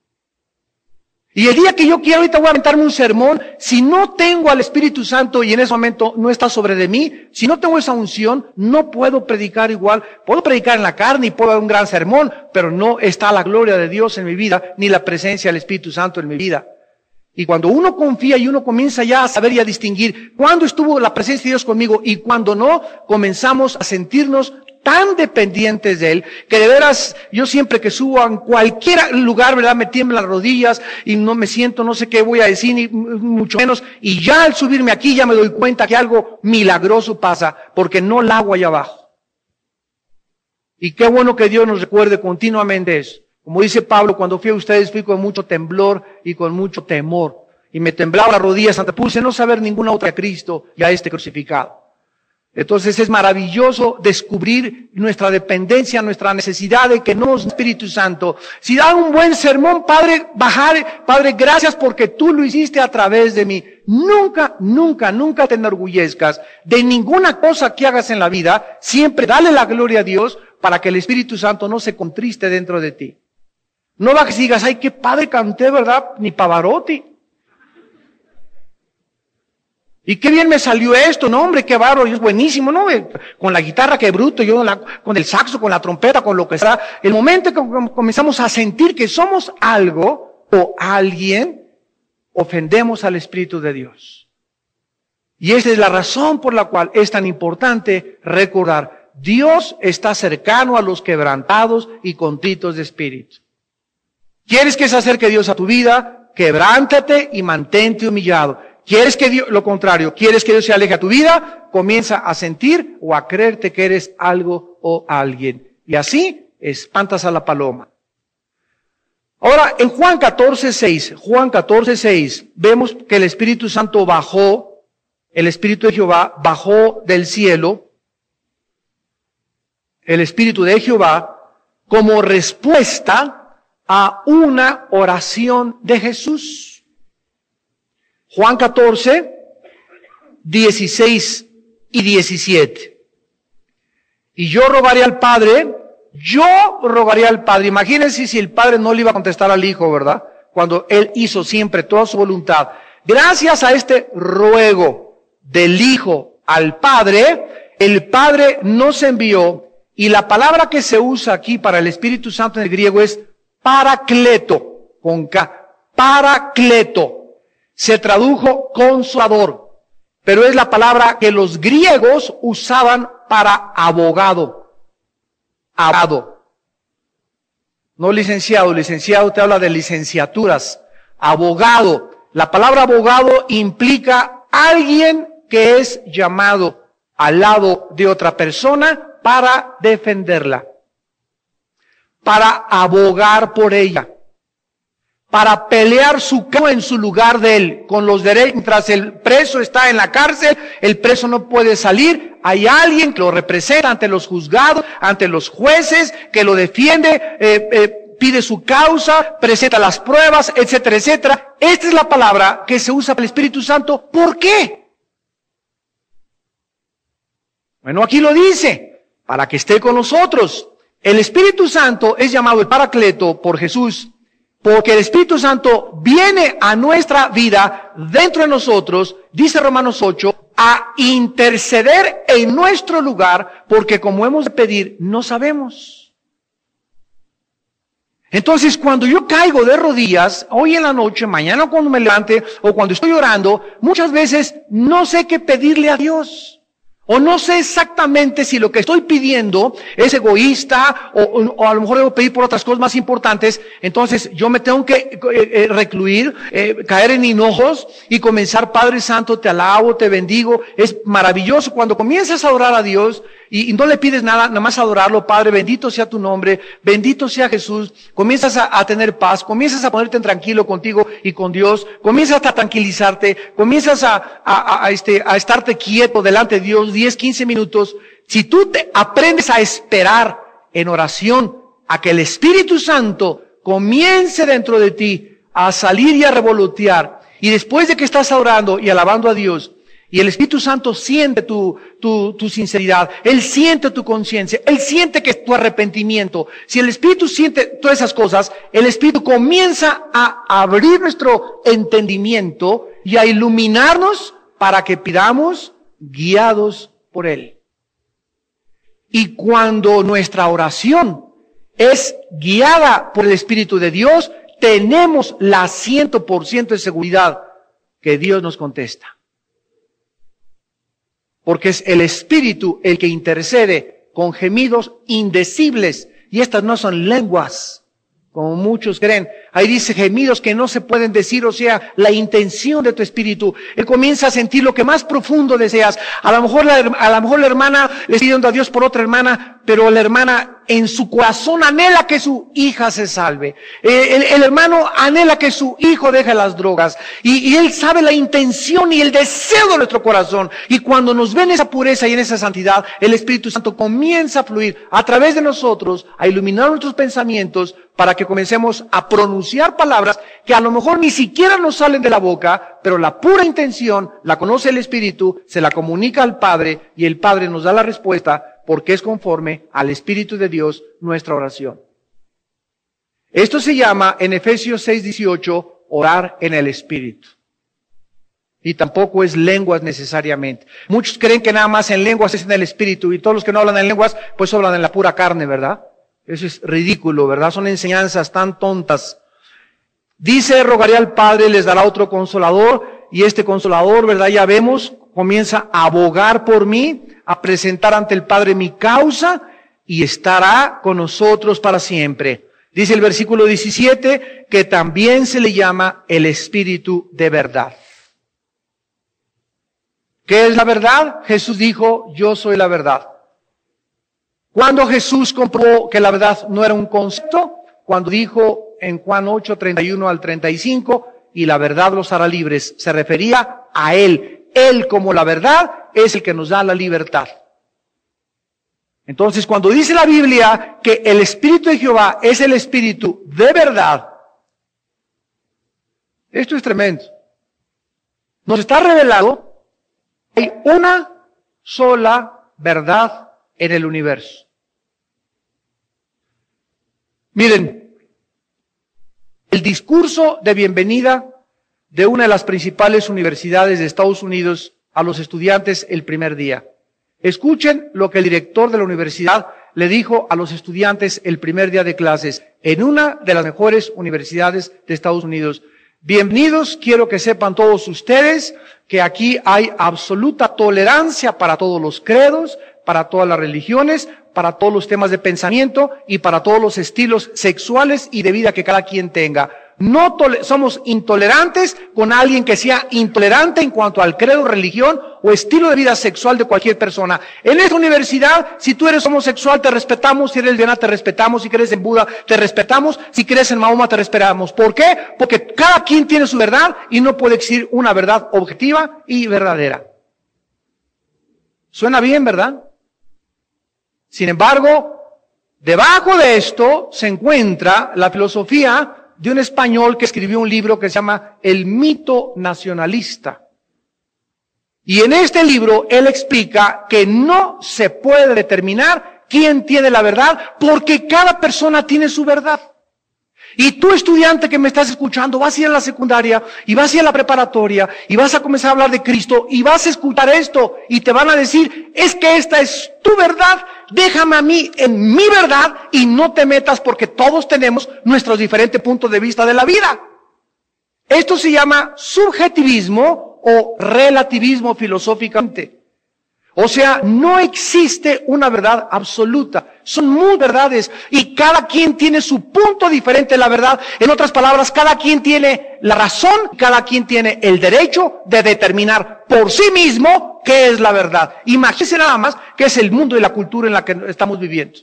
Y el día que yo quiero, ahorita voy a aventarme un sermón, si no tengo al Espíritu Santo y en ese momento no está sobre de mí, si no tengo esa unción, no puedo predicar igual. Puedo predicar en la carne y puedo dar un gran sermón, pero no está la gloria de Dios en mi vida, ni la presencia del Espíritu Santo en mi vida. Y cuando uno confía y uno comienza ya a saber y a distinguir cuándo estuvo la presencia de Dios conmigo y cuándo no, comenzamos a sentirnos tan dependientes de Él, que de veras, yo siempre que subo a cualquier lugar, ¿verdad? Me tiemblan las rodillas y no me siento, no sé qué voy a decir, ni mucho menos. Y ya al subirme aquí ya me doy cuenta que algo milagroso pasa, porque no la hago allá abajo. Y qué bueno que Dios nos recuerde continuamente eso. Como dice Pablo, cuando fui a ustedes fui con mucho temblor y con mucho temor. Y me temblaba las rodillas, antepuse no saber ninguna otra a Cristo y a este crucificado. Entonces es maravilloso descubrir nuestra dependencia, nuestra necesidad de que no es Espíritu Santo. Si da un buen sermón, Padre, Padre, gracias porque tú lo hiciste a través de mí. Nunca, nunca, nunca te enorgullezcas de ninguna cosa que hagas en la vida. Siempre dale la gloria a Dios para que el Espíritu Santo no se contriste dentro de ti. No bajes y digas, ay, qué padre canté, ¿verdad? Ni Pavarotti. Y qué bien me salió esto, no hombre, qué bárbaro, es buenísimo, ¿no? Con la guitarra, qué bruto, yo con el saxo, con la trompeta, con lo que sea. El momento que comenzamos a sentir que somos algo o alguien, ofendemos al Espíritu de Dios. Y esa es la razón por la cual es tan importante recordar, Dios está cercano a los quebrantados y contritos de espíritu. ¿Quieres que se acerque Dios a tu vida? Quebrántate y mantente humillado. ¿Quieres que Dios, lo contrario, quieres que Dios se aleje a tu vida? Comienza a sentir o a creerte que eres algo o alguien. Y así espantas a la paloma. Ahora, en Juan 14:6, vemos que el Espíritu Santo bajó, el Espíritu de Jehová bajó del cielo, el Espíritu de Jehová, como respuesta a una oración de Jesús. Juan 14:16 y 17. Y yo rogaré al Padre. Imagínense si el Padre no le iba a contestar al Hijo, ¿verdad? Cuando Él hizo siempre toda su voluntad. Gracias a este ruego del Hijo al Padre, el Padre nos envió, y la palabra que se usa aquí para el Espíritu Santo en el griego es parakleto, con K, parakleto. Se tradujo consolador, pero es la palabra que los griegos usaban para abogado. Abogado. No licenciado, licenciado te habla de licenciaturas. Abogado. La palabra abogado implica alguien que es llamado al lado de otra persona para defenderla, para abogar por ella, para pelear su causa en su lugar de él, con los derechos. Mientras el preso está en la cárcel, el preso no puede salir, hay alguien que lo representa ante los juzgados, ante los jueces, que lo defiende, pide su causa, presenta las pruebas, etcétera, etcétera. Esta es la palabra que se usa para el Espíritu Santo. ¿Por qué? Bueno, aquí lo dice, para que esté con nosotros. El Espíritu Santo es llamado el Paracleto por Jesús, porque el Espíritu Santo viene a nuestra vida, dentro de nosotros, dice Romanos 8, a interceder en nuestro lugar, porque como hemos de pedir, no sabemos. Entonces, cuando yo caigo de rodillas, hoy en la noche, mañana cuando me levante, o cuando estoy orando, muchas veces no sé qué pedirle a Dios. O no sé exactamente si lo que estoy pidiendo es egoísta o a lo mejor debo pedir por otras cosas más importantes. Entonces yo me tengo que recluir, caer en hinojos y comenzar, Padre Santo, te alabo, te bendigo. Es maravilloso cuando comienzas a adorar a Dios y no le pides nada, nada más adorarlo. Padre, bendito sea tu nombre, bendito sea Jesús. Comienzas a tener paz, comienzas a ponerte tranquilo contigo y con Dios, comienzas a tranquilizarte, comienzas a estarte quieto delante de Dios 10, 15 minutos. Si tú te aprendes a esperar en oración a que el Espíritu Santo comience dentro de ti a salir y a revolotear, y después de que estás orando y alabando a Dios, y el Espíritu Santo siente tu sinceridad, Él siente tu conciencia, Él siente que es tu arrepentimiento. Si el Espíritu siente todas esas cosas, el Espíritu comienza a abrir nuestro entendimiento y a iluminarnos para que pidamos guiados por Él. Y cuando nuestra oración es guiada por el Espíritu de Dios, tenemos la 100% de seguridad que Dios nos contesta. Porque es el Espíritu el que intercede con gemidos indecibles. Y estas no son lenguas, como muchos creen. Ahí dice gemidos que no se pueden decir, o sea, la intención de tu espíritu. Él comienza a sentir lo que más profundo deseas. A lo mejor la hermana le está pidiendo a Dios por otra hermana, pero la hermana en su corazón anhela que su hija se salve. El hermano anhela que su hijo deje las drogas. Y él sabe la intención y el deseo de nuestro corazón. Y cuando nos ven en esa pureza y en esa santidad, el Espíritu Santo comienza a fluir a través de nosotros, a iluminar nuestros pensamientos, para que comencemos a pronunciar palabras que a lo mejor ni siquiera nos salen de la boca, pero la pura intención la conoce el Espíritu, se la comunica al Padre y el Padre nos da la respuesta porque es conforme al Espíritu de Dios nuestra oración. Esto se llama en Efesios 6:18 orar en el Espíritu. Y tampoco es lenguas necesariamente. Muchos creen que nada más en lenguas es en el Espíritu y todos los que no hablan en lenguas pues hablan en la pura carne, ¿verdad? Eso es ridículo, ¿verdad? Son enseñanzas tan tontas. Dice, rogaré al Padre, les dará otro consolador, y este consolador, ¿verdad? Ya vemos, comienza a abogar por mí, a presentar ante el Padre mi causa, y estará con nosotros para siempre. Dice el versículo 17, que también se le llama el Espíritu de verdad. ¿Qué es la verdad? Jesús dijo, yo soy la verdad. Cuando Jesús comprobó que la verdad no era un concepto, cuando dijo en Juan 8:31 al 35, y la verdad los hará libres, se refería a Él. Él como la verdad es el que nos da la libertad. Entonces cuando dice la Biblia que el Espíritu de Jehová es el Espíritu de verdad, esto es tremendo. Nos está revelado que hay una sola verdad en el universo. Miren, el discurso de bienvenida de una de las principales universidades de Estados Unidos a los estudiantes el primer día. Escuchen lo que el director de la universidad le dijo a los estudiantes el primer día de clases en una de las mejores universidades de Estados Unidos. Bienvenidos, quiero que sepan todos ustedes que aquí hay absoluta tolerancia para todos los credos, para todas las religiones, para todos los temas de pensamiento y para todos los estilos sexuales y de vida que cada quien tenga. No somos intolerantes con alguien que sea intolerante en cuanto al credo, religión o estilo de vida sexual de cualquier persona. En esta universidad, si tú eres homosexual, te respetamos. Si eres lesbiana, te respetamos. Si crees en Buda, te respetamos. Si crees en Mahoma, te respetamos. ¿Por qué? Porque cada quien tiene su verdad y no puede existir una verdad objetiva y verdadera. Suena bien, ¿verdad? Sin embargo, debajo de esto se encuentra la filosofía de un español que escribió un libro que se llama El mito nacionalista. Y en este libro él explica que no se puede determinar quién tiene la verdad porque cada persona tiene su verdad. Y tú, estudiante que me estás escuchando, vas a ir a la secundaria y vas a ir a la preparatoria y vas a comenzar a hablar de Cristo y vas a escuchar esto y te van a decir, es que esta es tu verdad, déjame a mí en mi verdad y no te metas porque todos tenemos nuestros diferentes puntos de vista de la vida. Esto se llama subjetivismo o relativismo filosóficamente. O sea, no existe una verdad absoluta. Son muy verdades y cada quien tiene su punto diferente de la verdad. En otras palabras, cada quien tiene la razón, cada quien tiene el derecho de determinar por sí mismo qué es la verdad. Imagínense nada más que es el mundo y la cultura en la que estamos viviendo.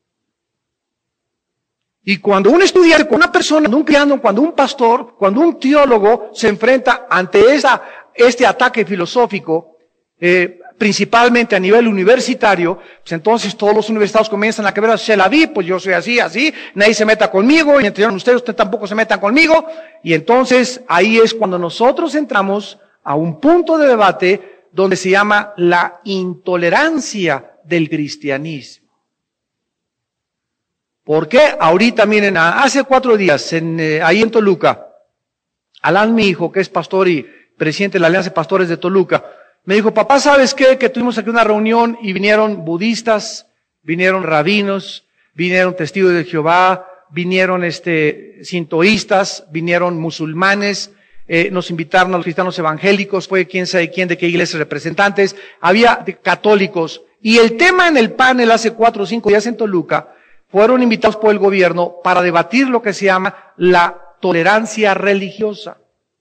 Y cuando un estudiante, cuando una persona, cuando un cristiano, cuando un pastor, cuando un teólogo se enfrenta ante este ataque filosófico, principalmente a nivel universitario, pues entonces todos los universitarios comienzan a quebrar, se la vi, pues yo soy así, nadie se meta conmigo, y entre ustedes tampoco se metan conmigo, y entonces ahí es cuando nosotros entramos a un punto de debate donde se llama la intolerancia del cristianismo. ¿Por qué? Ahorita, miren, hace 4 días, ahí en Toluca, Alan, mi hijo, que es pastor y presidente de la Alianza de Pastores de Toluca, me dijo, papá, ¿sabes qué? Que tuvimos aquí una reunión y vinieron budistas, vinieron rabinos, vinieron testigos de Jehová, vinieron sintoístas, vinieron musulmanes, nos invitaron a los cristianos evangélicos, fue quién sabe quién, de qué iglesias representantes, había católicos. Y el tema en el panel hace 4 o 5 días en Toluca, fueron invitados por el gobierno para debatir lo que se llama la tolerancia religiosa.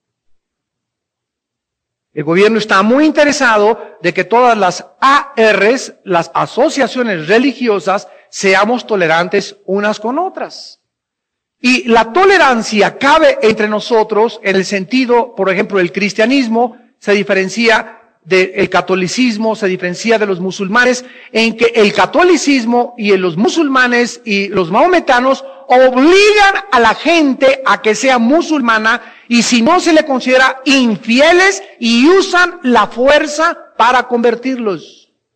El gobierno está muy interesado de que todas las ARs, las asociaciones religiosas, seamos tolerantes unas con otras. Y la tolerancia cabe entre nosotros en el sentido, por ejemplo, el cristianismo se diferencia del catolicismo, se diferencia de los musulmanes, en que el catolicismo y los musulmanes y los mahometanos obligan a la gente a que sea musulmana y si no se le considera infieles y usan la fuerza para convertirlos.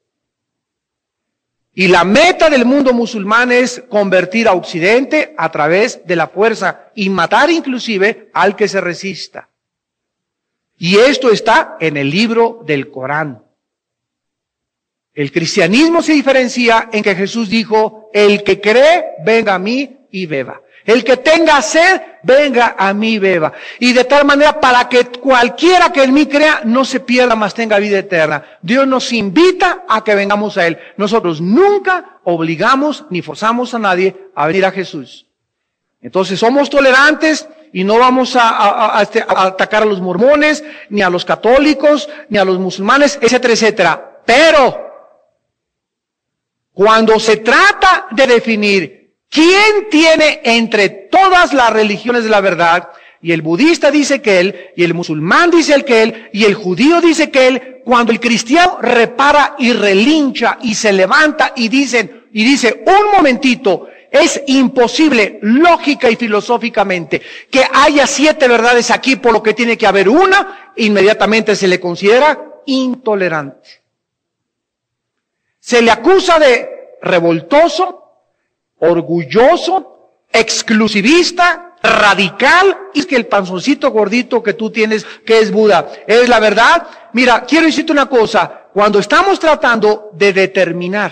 Y la meta del mundo musulmán es convertir a Occidente a través de la fuerza y matar inclusive al que se resista. Y esto está en el libro del Corán. El cristianismo se diferencia en que Jesús dijo, el que cree, venga a mí y beba. El que tenga sed, venga a mí y beba. Y de tal manera para que cualquiera que en mí crea no se pierda, mas tenga vida eterna. Dios nos invita a que vengamos a Él. Nosotros nunca obligamos ni forzamos a nadie a venir a Jesús. Entonces somos tolerantes y no vamos a atacar a los mormones, ni a los católicos, ni a los musulmanes, etcétera, etcétera. Pero cuando se trata de definir ¿quién tiene entre todas las religiones de la verdad? Y el budista dice que él, y el musulmán dice que él, y el judío dice que él. Cuando el cristiano repara y relincha y se levanta y dice, un momentito, es imposible, lógica y filosóficamente, que haya 7 verdades aquí, por lo que tiene que haber una, inmediatamente se le considera intolerante. Se le acusa de revoltoso, orgulloso, exclusivista, radical, y es que el panzoncito gordito que tú tienes, que es Buda, ¿es la verdad? Mira, quiero decirte una cosa, cuando estamos tratando de determinar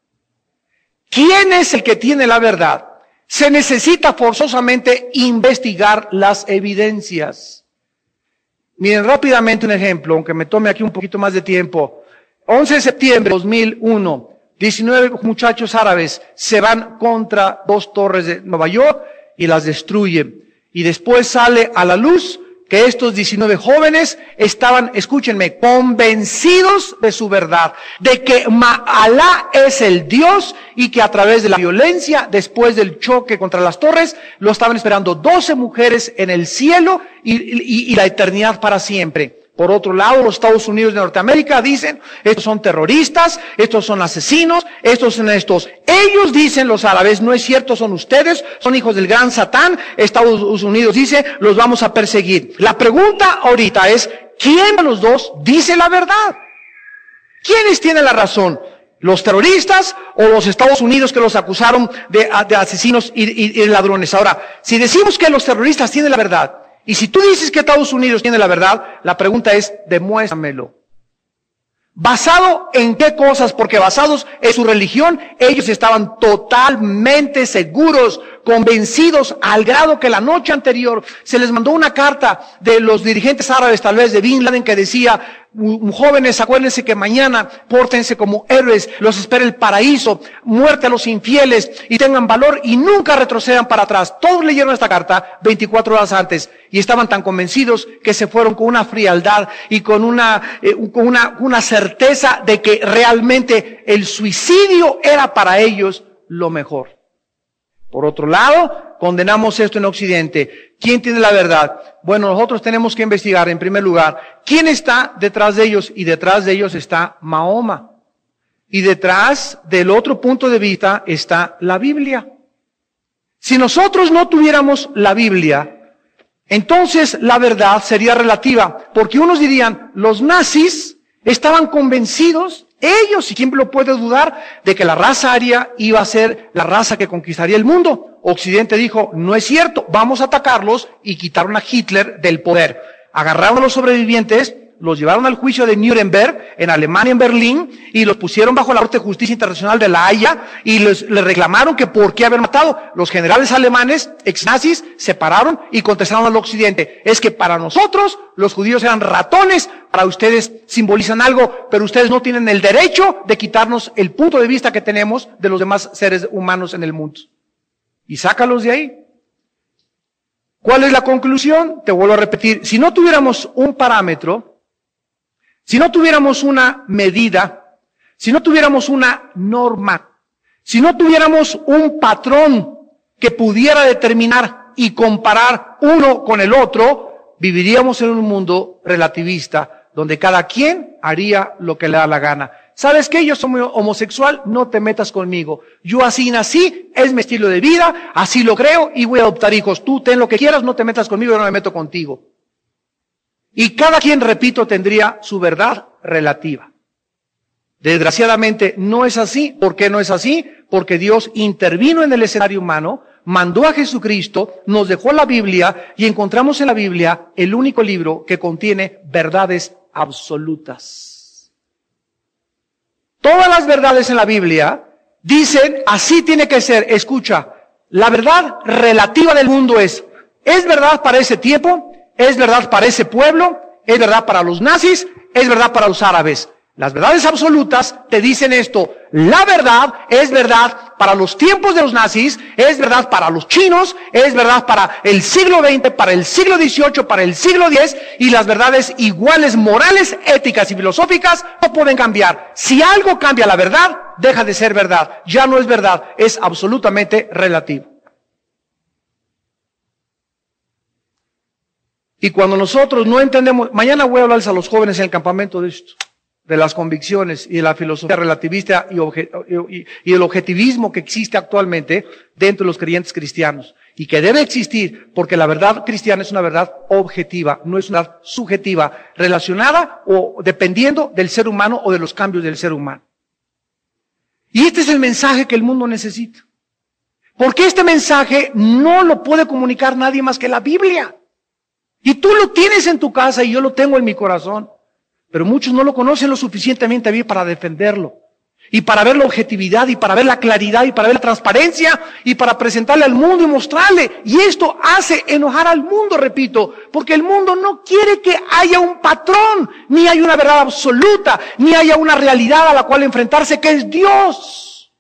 quién es el que tiene la verdad, se necesita forzosamente investigar las evidencias. Miren rápidamente un ejemplo, aunque me tome aquí un poquito más de tiempo. 11 de septiembre de 2001, 19 muchachos árabes se van contra 2 torres de Nueva York y las destruyen. Y después sale a la luz que estos 19 jóvenes estaban, escúchenme, convencidos de su verdad, de que Alá es el Dios y que a través de la violencia, después del choque contra las torres, lo estaban esperando 12 mujeres en el cielo y la eternidad para siempre. Por otro lado, los Estados Unidos de Norteamérica dicen, estos son terroristas, estos son asesinos, estos son estos. Ellos dicen, los árabes, no es cierto, son ustedes, son hijos del gran Satán. Estados Unidos dice, los vamos a perseguir. La pregunta ahorita es, ¿quién de los dos dice la verdad? ¿Quiénes tienen la razón? ¿Los terroristas o los Estados Unidos que los acusaron de asesinos y ladrones? Ahora, si decimos que los terroristas tienen la verdad, y si tú dices que Estados Unidos tiene la verdad, la pregunta es, demuéstramelo. ¿Basado en qué cosas? Porque basados en su religión, ellos estaban totalmente seguros, convencidos, al grado que la noche anterior se les mandó una carta de los dirigentes árabes, tal vez de Bin Laden, que decía, jóvenes, acuérdense que mañana pórtense como héroes, los espera el paraíso, muerte a los infieles, y tengan valor y nunca retrocedan para atrás. Todos leyeron esta carta 24 horas antes y estaban tan convencidos que se fueron con una frialdad y con una certeza de que realmente el suicidio era para ellos lo mejor. Por otro lado, condenamos esto en Occidente. ¿Quién tiene la verdad? Bueno, nosotros tenemos que investigar, en primer lugar, quién está detrás de ellos, y detrás de ellos está Mahoma. Y detrás del otro punto de vista está la Biblia. Si nosotros no tuviéramos la Biblia, entonces la verdad sería relativa, porque unos dirían, los nazis estaban convencidos, ellos, y quién lo puede dudar, de que la raza aria iba a ser la raza que conquistaría el mundo. Occidente dijo, no es cierto, vamos a atacarlos, y quitaron a Hitler del poder. Agarraron a los sobrevivientes, los llevaron al juicio de Nuremberg, en Alemania, en Berlín, y los pusieron bajo la Corte de Justicia Internacional de la Haya, y les reclamaron que por qué haber matado. Los generales alemanes, ex-nazis, se pararon y contestaron al Occidente. Es que para nosotros, los judíos eran ratones, para ustedes simbolizan algo, pero ustedes no tienen el derecho de quitarnos el punto de vista que tenemos de los demás seres humanos en el mundo. Y sácalos de ahí. ¿Cuál es la conclusión? Te vuelvo a repetir, si no tuviéramos un parámetro, si no tuviéramos una medida, si no tuviéramos una norma, Si no tuviéramos un patrón que pudiera determinar y comparar uno con el otro, viviríamos en un mundo relativista, donde cada quien haría lo que le da la gana. ¿Sabes qué? Yo soy homosexual, no te metas conmigo. Yo así nací, es mi estilo de vida, así lo creo y voy a adoptar hijos. Tú ten lo que quieras, no te metas conmigo, yo no me meto contigo. Y cada quien, repito, tendría su verdad relativa. Desgraciadamente no es así. ¿Por qué no es así? Porque Dios intervino en el escenario humano, mandó a Jesucristo, nos dejó la Biblia y encontramos en la Biblia el único libro que contiene verdades absolutas. Todas las verdades en la Biblia dicen, así tiene que ser. Escucha, la verdad relativa del mundo es verdad para ese tiempo, es verdad para ese pueblo, es verdad para los nazis, es verdad para los árabes. Las verdades absolutas te dicen esto: la verdad es verdad para los tiempos de los nazis, es verdad para los chinos, es verdad para el siglo XX, para el siglo XVIII, para el siglo X, y las verdades iguales, morales, éticas y filosóficas no pueden cambiar. Si algo cambia la verdad, deja de ser verdad. Ya no es verdad, es absolutamente relativo. Y cuando nosotros no entendemos, mañana voy a hablarles a los jóvenes en el campamento de esto, de las convicciones y de la filosofía relativista y el objetivismo que existe actualmente dentro de los creyentes cristianos y que debe existir, porque la verdad cristiana es una verdad objetiva, no es una verdad subjetiva, relacionada o dependiendo del ser humano o de los cambios del ser humano. Y este es el mensaje que el mundo necesita. Porque este mensaje no lo puede comunicar nadie más que la Biblia. Y tú lo tienes en tu casa y yo lo tengo en mi corazón. Pero muchos no lo conocen lo suficientemente bien para defenderlo. Y para ver la objetividad, y para ver la claridad, y para ver la transparencia, y para presentarle al mundo y mostrarle. Y esto hace enojar al mundo, repito, porque el mundo no quiere que haya un patrón, ni haya una verdad absoluta, ni haya una realidad a la cual enfrentarse, que es Dios.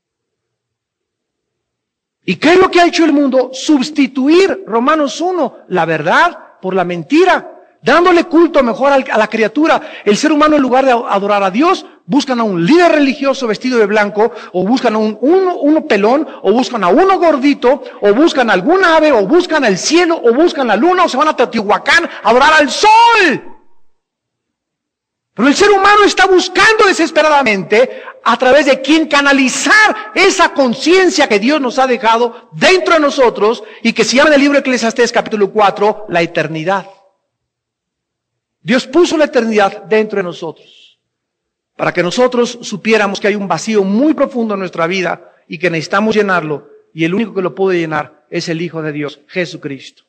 ¿Y qué es lo que ha hecho el mundo? Sustituir, Romanos 1, la verdad por la mentira. Dándole culto mejor a la criatura. El ser humano, en lugar de adorar a Dios, buscan a un líder religioso vestido de blanco, o buscan a uno pelón, o buscan a uno gordito, o buscan a algún ave, o buscan al cielo, o buscan la luna, o se van a Teotihuacán a adorar al sol. Pero el ser humano está buscando desesperadamente a través de quien canalizar esa conciencia que Dios nos ha dejado dentro de nosotros y que se llama en el libro de Eclesiastés capítulo 4, la eternidad. Dios puso la eternidad dentro de nosotros para que nosotros supiéramos que hay un vacío muy profundo en nuestra vida y que necesitamos llenarlo, y el único que lo puede llenar es el Hijo de Dios, Jesucristo.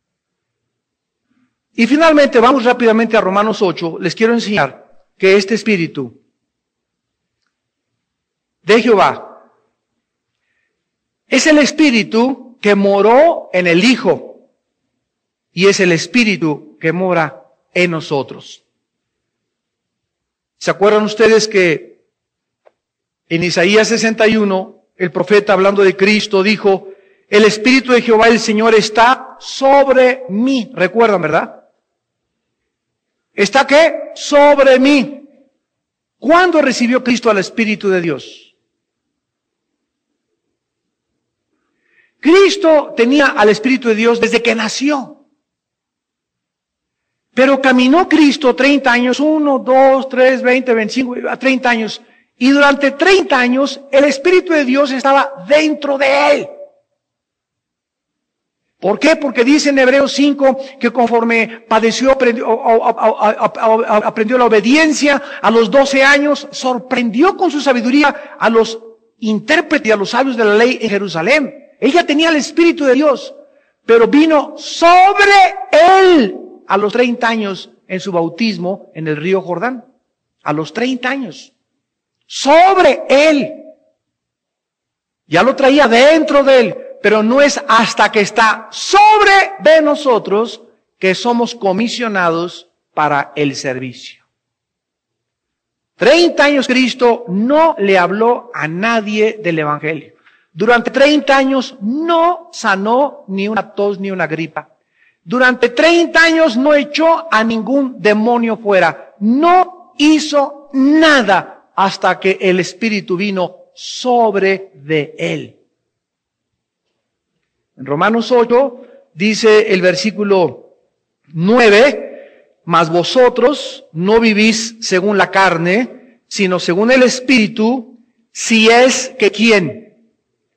Y finalmente vamos rápidamente a Romanos 8. Les quiero enseñar que este Espíritu de Jehová es el Espíritu que moró en el Hijo y es el Espíritu que mora en nosotros. ¿Se acuerdan ustedes que en Isaías 61, el profeta, hablando de Cristo, dijo: el Espíritu de Jehová el Señor está sobre mí? ¿Recuerdan, verdad? ¿Está qué? Sobre mí. ¿Cuándo recibió Cristo al Espíritu de Dios? Cristo tenía al Espíritu de Dios desde que nació. Pero caminó Cristo 30 años, 1, 2, 3, 20, 25, 30 años. Y durante 30 años el Espíritu de Dios estaba dentro de Él. ¿Por qué? Porque dice en Hebreos 5 que conforme padeció, aprendió la obediencia a los 12 años, sorprendió con su sabiduría a los intérpretes y a los sabios de la ley en Jerusalén. Ella tenía el Espíritu de Dios, pero vino sobre Él a los 30 años en su bautismo en el río Jordán. A los 30 años. Sobre Él. Ya lo traía dentro de Él. Pero no es hasta que está sobre de nosotros que somos comisionados para el servicio. 30 años Cristo no le habló a nadie del Evangelio. Durante 30 años no sanó ni una tos ni una gripa. Durante 30 años no echó a ningún demonio fuera. No hizo nada hasta que el Espíritu vino sobre de él. En Romanos 8 dice el versículo 9, mas vosotros no vivís según la carne, sino según el Espíritu, si es que ¿quién?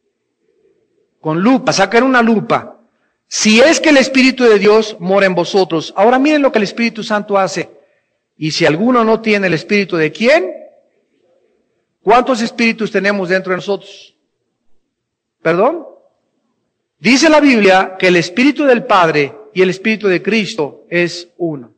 Con lupa, sacan una lupa. Si es que el Espíritu de Dios mora en vosotros. Ahora miren lo que el Espíritu Santo hace. Y si alguno no tiene el Espíritu de ¿quién? ¿Cuántos espíritus tenemos dentro de nosotros? ¿Perdón? Dice la Biblia que el Espíritu del Padre y el Espíritu de Cristo es uno.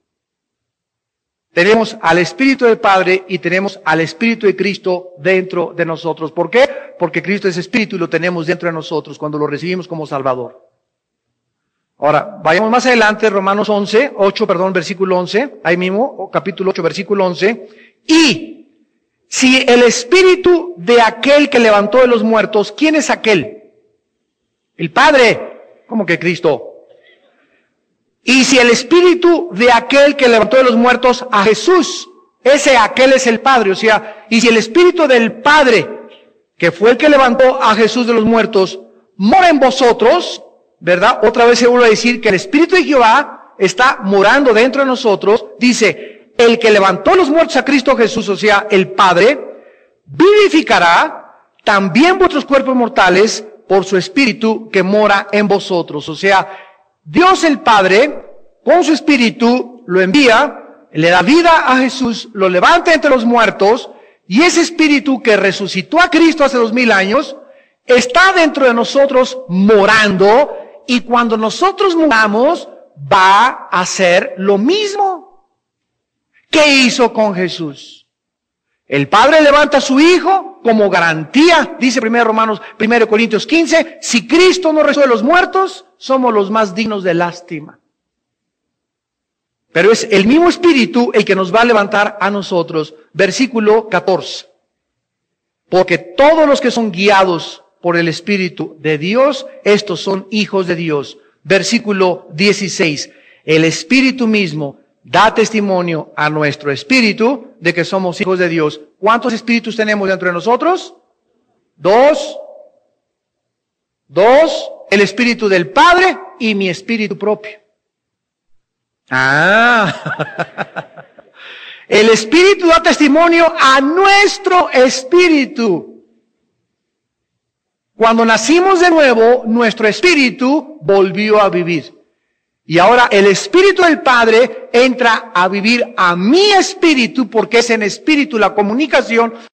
Tenemos al Espíritu del Padre y tenemos al Espíritu de Cristo dentro de nosotros. ¿Por qué? Porque Cristo es Espíritu y lo tenemos dentro de nosotros cuando lo recibimos como Salvador. Ahora, vayamos más adelante, Romanos 8, versículo 11, ahí mismo, capítulo 8, versículo 11. Y si el Espíritu de aquel que levantó de los muertos, ¿quién es aquel? El Padre. ¿Cómo que Cristo? Y si el Espíritu de aquel que levantó de los muertos a Jesús, aquel es el Padre, o sea, y si el Espíritu del Padre, que fue el que levantó a Jesús de los muertos, mora en vosotros, ¿verdad? Otra vez se vuelve a decir que el Espíritu de Jehová está morando dentro de nosotros. Dice, el que levantó los muertos a Cristo Jesús, o sea, el Padre, vivificará también vuestros cuerpos mortales por su Espíritu que mora en vosotros. O sea, Dios el Padre, con su Espíritu, lo envía, le da vida a Jesús, lo levanta entre los muertos, y ese Espíritu que resucitó a Cristo hace 2000 años, está dentro de nosotros morando, y cuando nosotros muramos, va a hacer lo mismo que hizo con Jesús. El Padre levanta a su Hijo como garantía, dice 1 Corintios 15, si Cristo no resucitó de los muertos, somos los más dignos de lástima. Pero es el mismo Espíritu el que nos va a levantar a nosotros. Versículo 14. Porque todos los que son guiados por el Espíritu de Dios, estos son hijos de Dios. Versículo 16. El Espíritu mismo da testimonio a nuestro espíritu de que somos hijos de Dios. ¿Cuántos espíritus tenemos dentro de nosotros? Dos. El Espíritu del Padre y mi espíritu propio. El Espíritu da testimonio a nuestro espíritu. Cuando nacimos de nuevo, nuestro espíritu volvió a vivir. Y ahora el Espíritu del Padre entra a vivir a mi espíritu, porque es en espíritu la comunicación